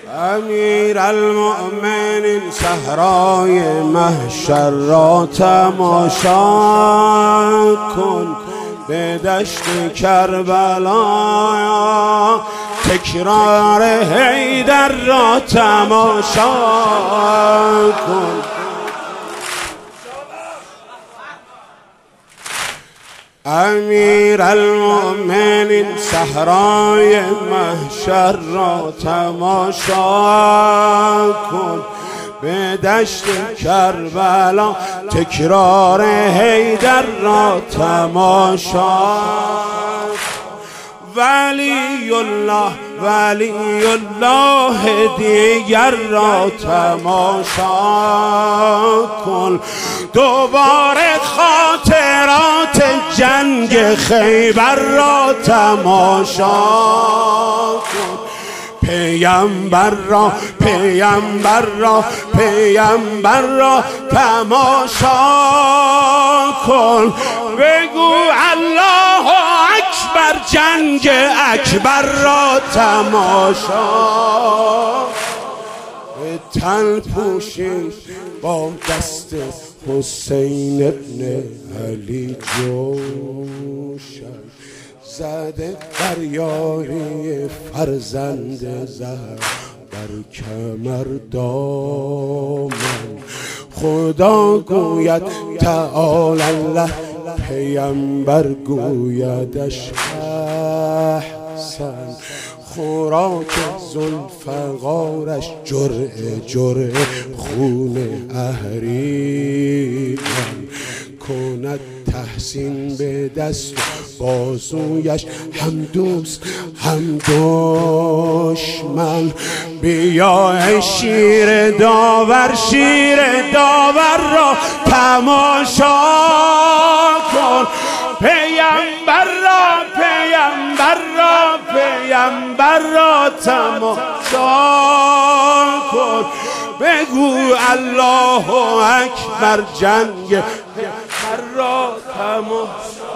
امیر المؤمنین صحرای محشر را تماشا کن، به دشت کربلا تکرار حیدر را تماشا کن. امیر المؤمنین صحرای محشر را تماشا کن، به دشت کربلا تکرار حیدر را تماشا. ولی الله دیگر را تماشا کن، دوباره خاطرات جنگ خیبر را تماشا کن. پیامبر را تماشا کن، بگو الله اکبر، جنگ اکبر را تماشا. تن پوشید با دست حسین ابن علی جوشن، زده بر یاری فرزند زهر بر کمر دامن. خدا گوید تعالی الله، پیامبر گویدش احسن. خوراک ذوالفقارش جرعه خون اهریمن. کند تحسین به دست بازویش، هم دوست هم دشمن. بیا شیر داور را تماشا کن، پیامبر را تماشا کن. بگو الله اکبر، جنگ را تماشا.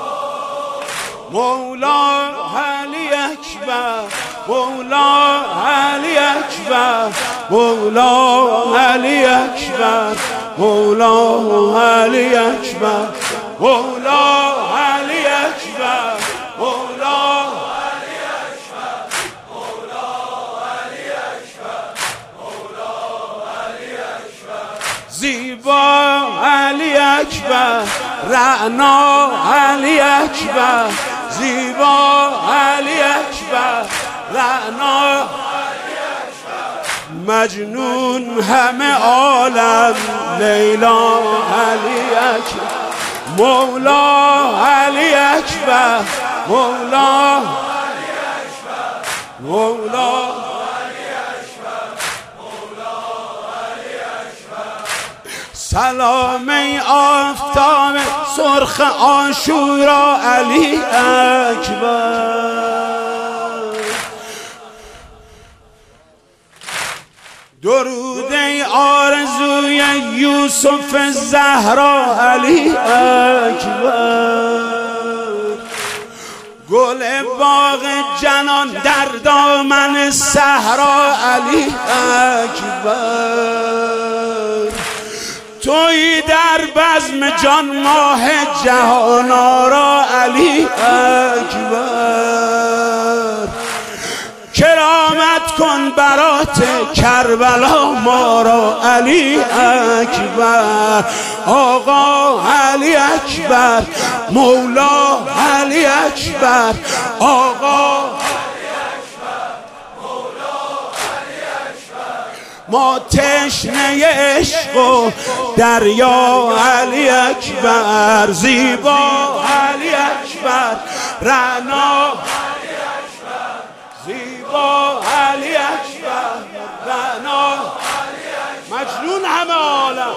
مولا علی اکبر، مولا علی اکبر، مولا علی اکبر، مولا علی اکبر، مولا علی اکبر، مولا علی اکبر، مولا علی اکبر، مولا علی اکبر. زیبا علی اکبر، رعنا علی اکبر، زیبا علی اکبر، رعنا علی اکبر. مجنون همه عالم، لیلا علی اکبر، مولا علی اکبر، مولا علی اکبر، مولا علی اکبر، مولا علی اکبر. سلام ای آفتاب سرخ عاشورا علی اکبر. درود ای آرزوی یوسف زهرا علی اکبر. گل باغ جنان در دامن صحرا علی اکبر. تویی در بزم جان ماه جهان آرا علی اکبر. کرامت کن برات کربلا ما را علی اکبر. آقا علی اکبر، مولا علی اکبر، آقا علی اکبر، مولا علی اکبر. ما تشنه عشق و دریا علی اکبر. زیبا علی اکبر، رعنا علی اکبر، زیبا علی اکبر، رعنا علی اکبر. مجنون همه عالم،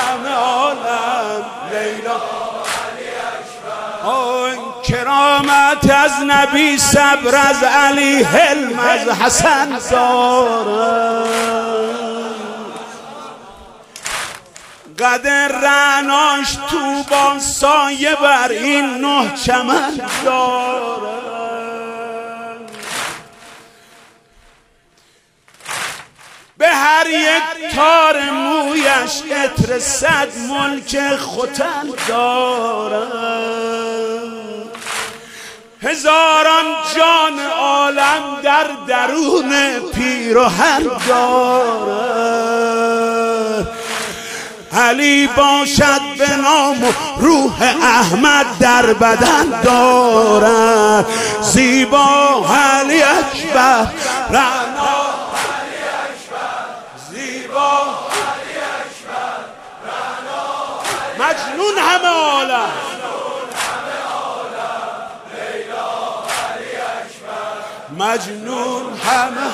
لیلا علی اکبر. آن کرامت از نبی، صبر از علی، حلم از حسن دارد. قدر رعناش تو با سایه بر این نه چمن دارد. هر یک تار مویش عطر 100 ملک ختن دارد. هزاران جان عالم در درون پیرهن دارد. علی باشد به نام و روح احمد در بدن دارد. زیبا علی اکبر رعنا علی اکبر، زیبا علی اکبر رعنا، مجنون همه عالم، مجنون همه.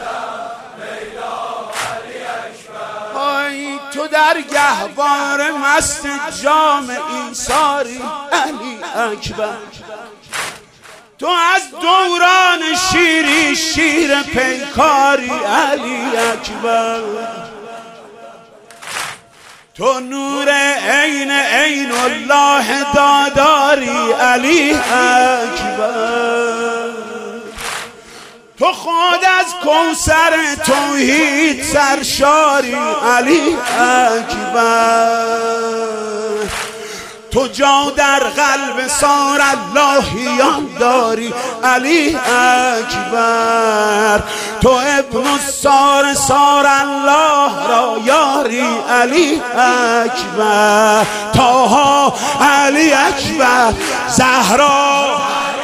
آی تو در گهوار مست جام ایثاری علی اکبر. تو از دوران شیری شیر پیکاری علی اکبر. تو نور عین عین الله داداری علی اکبر. تو خود از کوثر توحید سرشاری علی اکبر. تو جا در قلب سار اللهیان داری علی اکبر. تو ابن السار سار الله را یاری علی اکبر. طه علی اکبر، زهرا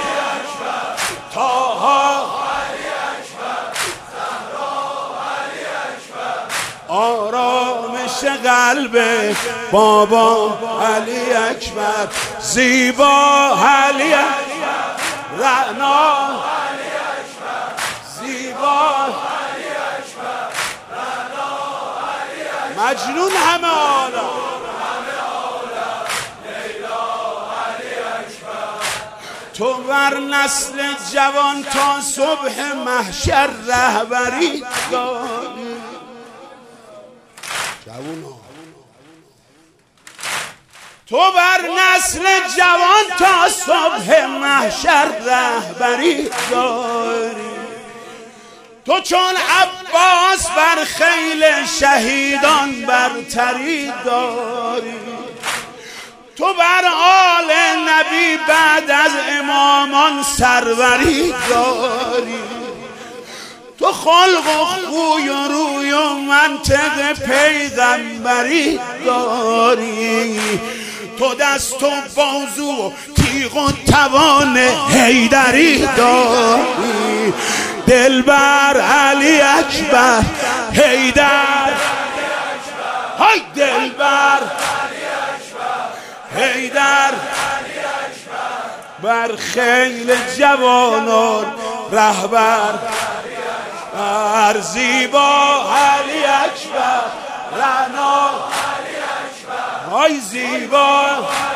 آرامش قلب بابا علی اکبر. زیبا علی اکبر رعنا علی اکبر، زیبا علی اکبر رعنا علی اکبر، مجنون همه عالم، لیلا علی اکبر. تو بر نسل جوان تا صبح محشر رهبری داری. تو بر نسل جوان تا صبح محشر رهبری داری. تو چون عباس بر خیل شهیدان برتری داری. تو بر آل نبی بعد از امامان سروری داری. تو خلق و خوی و روی و منطق پیغمبری داری. تو دست و بازو و تیغ و توان حیدری داری. دلبر علی اکبر حیدر، های دلبر حیدر. بر خیل جوانان رهبر بر زیبا علی اکبر رعنا علی اکبر، های زیبا